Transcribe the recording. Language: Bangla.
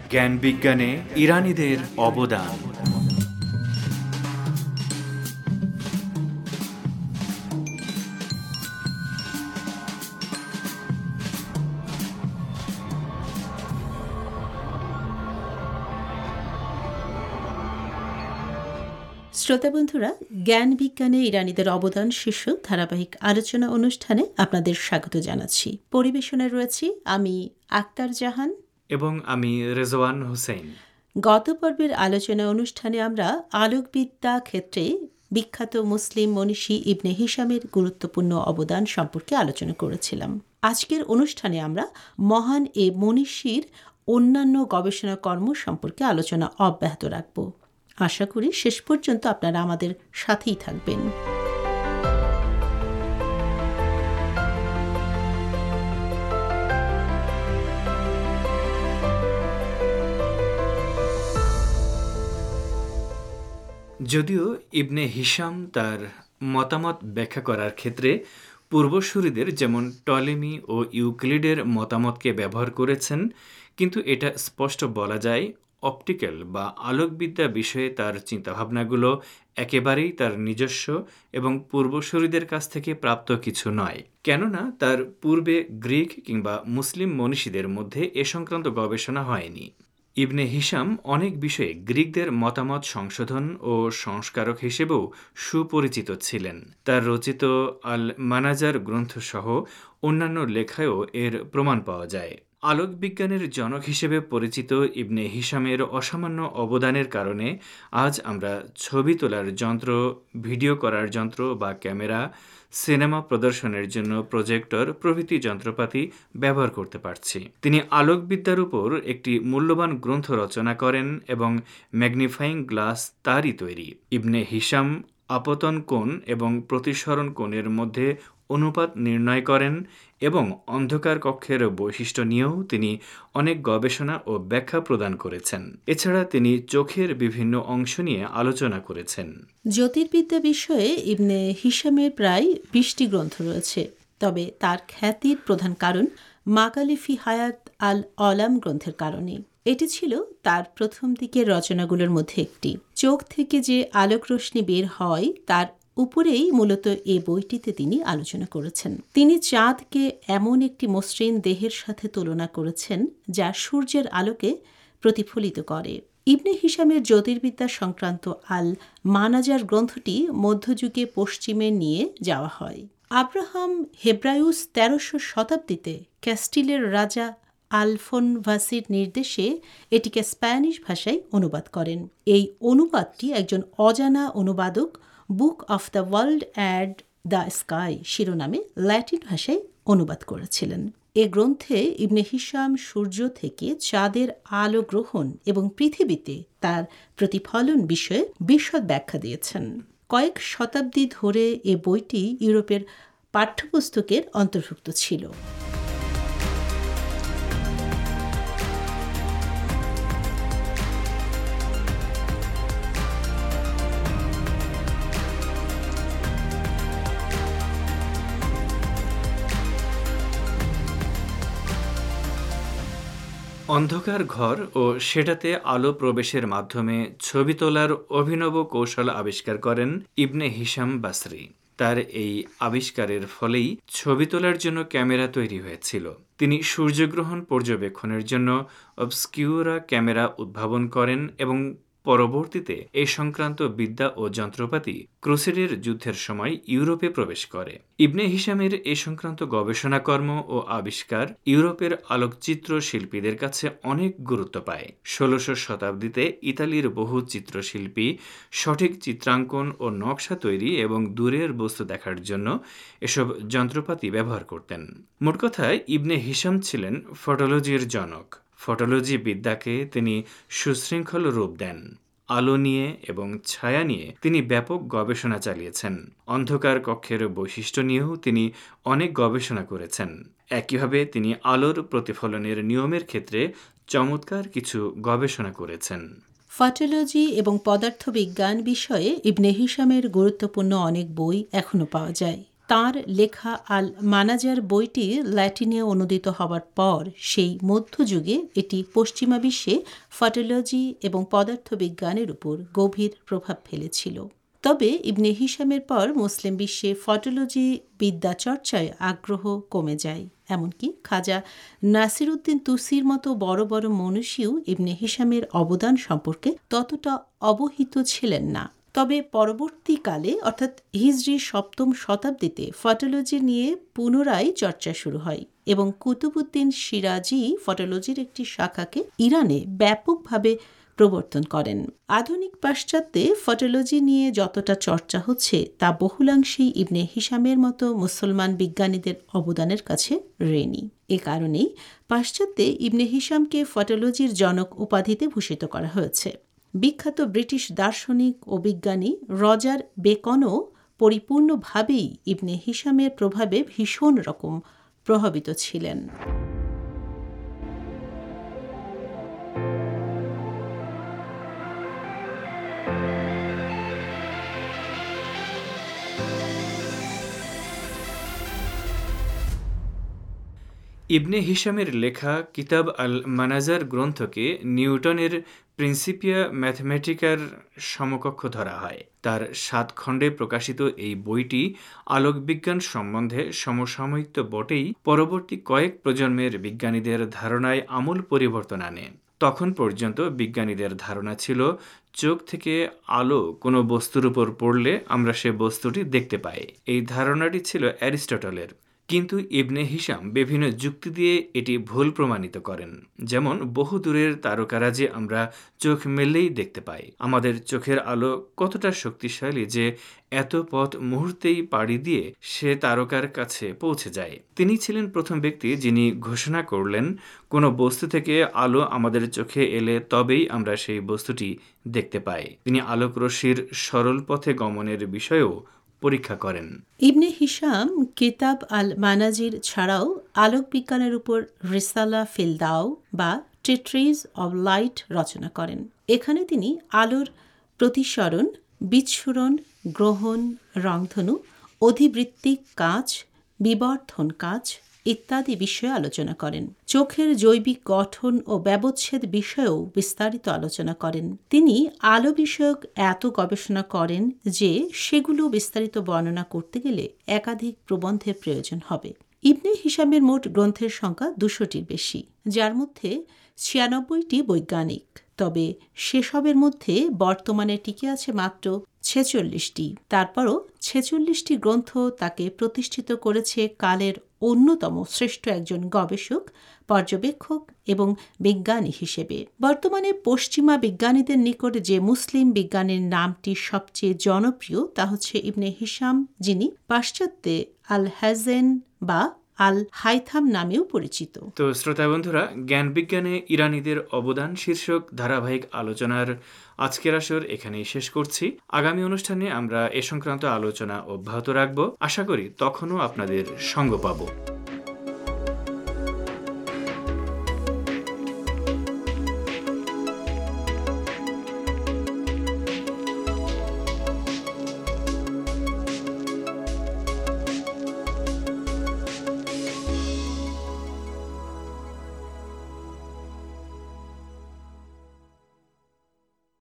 জ্ঞান বিজ্ঞানে ইরানীদের অবদান। শ্রোতা বন্ধুরা, জ্ঞান বিজ্ঞানে ইরানীদের অবদান শীর্ষক ধারাবাহিক আলোচনা অনুষ্ঠানে আপনাদের স্বাগত জানাচ্ছি। পরিবেশনায় রয়েছি আমি আক্তার জাহান এবং আমি রেজওয়ান হোসেন। গত পর্বের আলোচনা অনুষ্ঠানে আমরা আলোকবিদ্যা ক্ষেত্রে বিখ্যাত মুসলিম মনীষী ইবনে হিশামের গুরুত্বপূর্ণ অবদান সম্পর্কে আলোচনা করেছিলাম। আজকের অনুষ্ঠানে আমরা মহান এ মনীষীর অন্যান্য গবেষণা কর্ম সম্পর্কে আলোচনা অব্যাহত রাখব। আশা করি শেষ পর্যন্ত আপনারা আমাদের সাথেই থাকবেন। যদিও ইবনে হিশাম তার মতামত ব্যাখ্যা করার ক্ষেত্রে পূর্বসূরিদের যেমন টলেমি ও ইউক্লিডের মতামতকে ব্যবহার করেছেন, কিন্তু এটা স্পষ্ট বলা যায় অপটিক্যাল বা আলোকবিদ্যা বিষয়ে তার চিন্তাভাবনাগুলো একেবারেই তার নিজস্ব এবং পূর্বসূরিদের কাছ থেকে প্রাপ্ত কিছু নয়। কেননা তার পূর্বে গ্রিক কিংবা মুসলিম মনীষীদের মধ্যে এ সংক্রান্ত গবেষণা হয়নি। ইবনে হিশাম অনেক বিষয়ে গ্রিকদের মতামত সংশোধন ও সংস্কারক হিসেবেও সুপরিচিত ছিলেন। তার রচিত আল মানাজার গ্রন্থসহ অন্যান্য লেখায়ও এর প্রমাণ পাওয়া যায়। আলোকবিজ্ঞানের জনক হিসেবে পরিচিত ইবনে হিশামের অসামান্য অবদানের কারণে আজ আমরা ছবি তোলার যন্ত্র, ভিডিও করার যন্ত্র বা ক্যামেরা, সিনেমা প্রদর্শনের জন্য প্রজেক্টর প্রভৃতি যন্ত্রপাতি ব্যবহার করতে পারছি। তিনি আলোকবিদ্যার উপর একটি মূল্যবান গ্রন্থ রচনা করেন এবং ম্যাগনিফাইং গ্লাস তারই তৈরি। ইবনে হিশাম আপতন কোণ এবং প্রতিসরণ কোণের মধ্যে অনুপাত নির্ণয় করেন এবং অন্ধকার কক্ষের বৈশিষ্ট্য নিয়েও তিনি অনেক গবেষণা ও ব্যাখ্যা প্রদান করেছেন। এছাড়া তিনি চোখের বিভিন্ন অংশ নিয়ে আলোচনা করেছেন। জ্যোতির্বিদ্যা বিষয়ে ইবনে হিশামের প্রায় 20টি গ্রন্থ রয়েছে, তবে তার খ্যাতির প্রধান কারণ মাকালিফি হায়াত আল আলাম গ্রন্থের কারণে। এটি ছিল তার প্রথম দিকের রচনাগুলোর মধ্যে একটি। চোখ থেকে যে আলোক রশ্মি বের হয় তার উপরেই মূলত এ বইটিতে তিনি আলোচনা করেছেন। তিনি চাঁদকে এমন একটি মসৃণ দেহের সাথে তুলনা করেছেন যা সূর্যের আলোকে প্রতিফলিত করে। ইবনে হিশামের জ্যোতির্বিদ্যা সংক্রান্ত আল মানাজার গ্রন্থটি মধ্যযুগে পশ্চিমে নিয়ে যাওয়া হয়। আব্রাহাম হেব্রায়ুস 1300 শতাব্দীতে ক্যাস্টিলের রাজা আলফোনভাসির নির্দেশে এটিকে স্প্যানিশ ভাষায় অনুবাদ করেন। এই অনুবাদটি একজন অজানা অনুবাদক book of the world and the sky শিরোনামে ল্যাটিন ভাষায় অনুবাদ করেছিলেন। এ গ্রন্থে ইবনে হিশাম সূর্য থেকে চাঁদের আলো গ্রহণ এবং পৃথিবীতে তার প্রতিফলন বিষয়ে বিশদ ব্যাখ্যা দিয়েছেন। কয়েক শতাব্দী ধরে এ বইটি ইউরোপের পাঠ্যপুস্তকের অন্তর্ভুক্ত ছিল। অন্ধকার ঘর ও সেটাতে আলো প্রবেশের মাধ্যমে ছবি তোলার অভিনব কৌশল আবিষ্কার করেন ইবনে হিশাম বাসরি। তার এই আবিষ্কারের ফলেই ছবি তোলার জন্য ক্যামেরা তৈরি হয়েছিল। তিনি সূর্যগ্রহণ পর্যবেক্ষণের জন্য অবস্কিউরা ক্যামেরা উদ্ভাবন করেন এবং পরবর্তীতে এ সংক্রান্ত বিদ্যা ও যন্ত্রপাতি ক্রুসেডের যুদ্ধের সময় ইউরোপে প্রবেশ করে। ইবনে হিশামের এ সংক্রান্ত গবেষণাকর্ম ও আবিষ্কার ইউরোপের আলোকচিত্র শিল্পীদের কাছে অনেক গুরুত্ব পায়। 1600 শতাব্দীতে ইতালির বহু চিত্রশিল্পী সঠিক চিত্রাঙ্কন ও নকশা তৈরি এবং দূরের বস্তু দেখার জন্য এসব যন্ত্রপাতি ব্যবহার করতেন। মোট কথায় ইবনে হিশাম ছিলেন ফটোলজির জনক। ফটোলজি বিদ্যাকে তিনি সুশৃঙ্খল রূপ দেন। আলো নিয়ে এবং ছায়া নিয়ে তিনি ব্যাপক গবেষণা চালিয়েছেন। অন্ধকার কক্ষের বৈশিষ্ট্য নিয়েও তিনি অনেক গবেষণা করেছেন। একইভাবে তিনি আলোর প্রতিফলনের নিয়মের ক্ষেত্রে চমৎকার কিছু গবেষণা করেছেন। ফটোলজি এবং পদার্থবিজ্ঞান বিষয়ে ইবনে হিশামের গুরুত্বপূর্ণ অনেক বই এখনও পাওয়া যায়। তাঁর লেখা আল মানাজার বইটি ল্যাটিনে অনুদিত হবার পর সেই মধ্যযুগে এটি পশ্চিমা বিশ্বে ফটোলজি এবং পদার্থবিজ্ঞানের উপর গভীর প্রভাব ফেলেছিল। তবে ইবনে হিশামের পর মুসলিম বিশ্বে ফটোলজি বিদ্যা চর্চায় আগ্রহ কমে যায়। এমনকি খাজা নাসিরউদ্দিন তুসির মতো বড় বড় মনীষীও ইবনে হিশামের অবদান সম্পর্কে ততটা অবহিত ছিলেন না। তবে পরবর্তীকালে অর্থাৎ হিজরি 7ম শতাব্দীতে ফটোলজি নিয়ে পুনরায় চর্চা শুরু হয় এবং কুতুবউদ্দিন সিরাজি ফটোলজির একটি শাখাকে ইরানে ব্যাপকভাবে প্রবর্তন করেন। আধুনিক পাশ্চাত্যে ফটোলজি নিয়ে যতটা চর্চা হচ্ছে তা বহুলাংশেই ইবনে হিশামের মতো মুসলমান বিজ্ঞানীদের অবদানের কাছে ঋণী। এ কারণেই পাশ্চাত্যে ইবনে হিশামকে ফটোলজির জনক উপাধিতে ভূষিত করা হয়েছে। বিখ্যাত ব্রিটিশ দার্শনিক ও বিজ্ঞানী রজার বেকনও পরিপূর্ণভাবেই ইবনে হিশামের প্রভাবে ভীষণ রকম প্রভাবিত ছিলেন। ইবনে হিশামের লেখা কিতাব আল মানাজার গ্রন্থকে নিউটনের প্রিন্সিপিয়া ম্যাথমেটিকার সমকক্ষ ধরা হয়। তার 7 খণ্ডে প্রকাশিত এই বইটি আলোকবিজ্ঞান সম্বন্ধে সমসাময়িক তো বটেই, পরবর্তী কয়েক প্রজন্মের বিজ্ঞানীদের ধারণায় আমূল পরিবর্তন আনে। তখন পর্যন্ত বিজ্ঞানীদের ধারণা ছিল চোখ থেকে আলো কোনো বস্তুর উপর পড়লে আমরা সে বস্তুটি দেখতে পাই। এই ধারণাটি ছিল অ্যারিস্টটলের। কিন্তু ইবনে হিশাম বিভিন্ন যুক্তি দিয়ে এটি ভুল প্রমাণিত করেন। যেমন বহু দূরের তারকারাজি আমরা চোখ মেললেই দেখতে পাই। আমাদের চোখের আলো কতটা শক্তিশালী যে এত পথ মুহূর্তেই পাড়ি দিয়ে সে তারকার কাছে পৌঁছে যায়। তিনি ছিলেন প্রথম ব্যক্তি যিনি ঘোষণা করলেন কোনো বস্তু থেকে আলো আমাদের চোখে এলে তবেই আমরা সেই বস্তুটি দেখতে পাই। তিনি আলোক রশ্মির সরল পথে গমনের বিষয়েও পরীক্ষা করেন। ইবনে হিশাম কিতাব আল মানাজির ছাড়াও আলোক বিজ্ঞানের উপর রিসালা ফিল দাও বা ট্রিটিজ অব লাইট রচনা করেন। এখানে তিনি আলোর প্রতিসরণ, বিচ্ছুরণ, গ্রহণ, রংধনু, অধিবৃত্তিক কাজ, বিবর্ধন কাজ ইত্যাদি বিষয়ে আলোচনা করেন। চোখের জৈবিক গঠন ও ব্যবচ্ছেদ বিষয়েও বিস্তারিত আলোচনা করেন। তিনি আলো বিষয়ক এত গবেষণা করেন যে সেগুলো বিস্তারিত বর্ণনা করতে গেলে একাধিক প্রবন্ধের প্রয়োজন হবে। ইবনে হিশামের মোট গ্রন্থের সংখ্যা 200টির বেশি, যার মধ্যে 96টি বৈজ্ঞানিক। তবে সেসবের মধ্যে বর্তমানে টিকে আছে মাত্র 46টি। তারপরও 46টি গ্রন্থ তাকে প্রতিষ্ঠিত করেছে কালের অন্যতম শ্রেষ্ঠ একজন গবেষক, পর্যবেক্ষক এবং বিজ্ঞানী হিসেবে। বর্তমানে পশ্চিমা বিজ্ঞানীদের নিকট যে মুসলিম বিজ্ঞানীর নামটি সবচেয়ে জনপ্রিয় তা হচ্ছে ইবনে হিশাম, যিনি পাশ্চাত্যে আল হাজেন বা আল হাইথাম নামেও পরিচিত। তো শ্রোতা বন্ধুরা, জ্ঞান বিজ্ঞানে ইরানীদের অবদান শীর্ষক ধারাবাহিক আলোচনার আজকের আসর এখানেই শেষ করছি। আগামী অনুষ্ঠানে আমরা এ সংক্রান্ত আলোচনা অব্যাহত রাখব। আশা করি তখনও আপনাদের সঙ্গ পাব।